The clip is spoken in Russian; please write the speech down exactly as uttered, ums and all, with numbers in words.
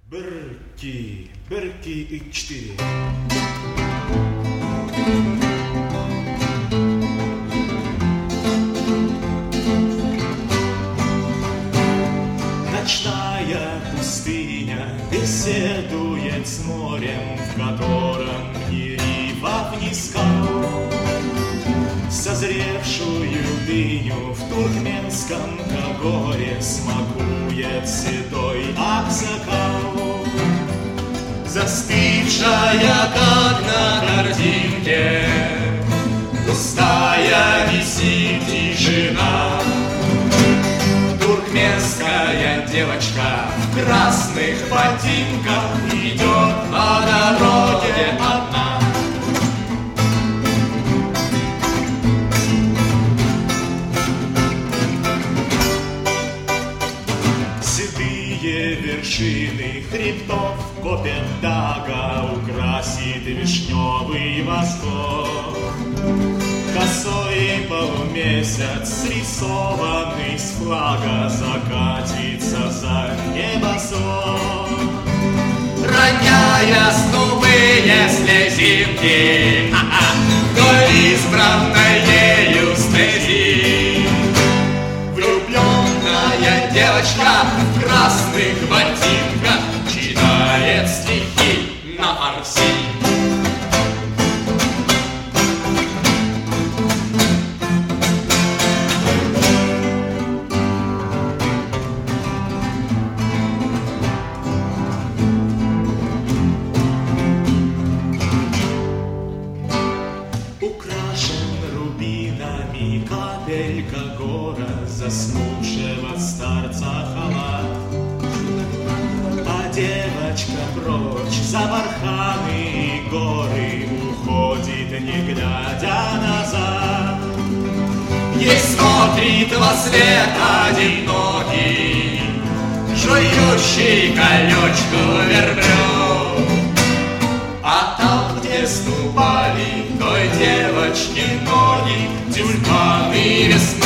Берки, Берки и четыре. Ночная пустыня беседует с морем, в котором ни рифов, ни скал. Созревшую дыню в туркменском Когоре смакует седой аксакал. Застывшая, как на картинке, пустая висит тишина. Туркменская девочка в красных ботинках идет по дороге одна. Седые вершины хребтов Копендага украсит вишневый восход. Косой полумесяц, срисованный с флага, закатится за небосвод. Роняя скупые слезинки вдоль избранной ею стези, влюбленная девочка в красных ботинках читает стихи на фарси. Капелька гора, заснувшего старца халат. А девочка прочь за барханы и горы уходит, не глядя назад. Ей смотрит во след одинокий, жующий колючку верблюд. А там, где ступали той девочки ноги, тюльпаны весны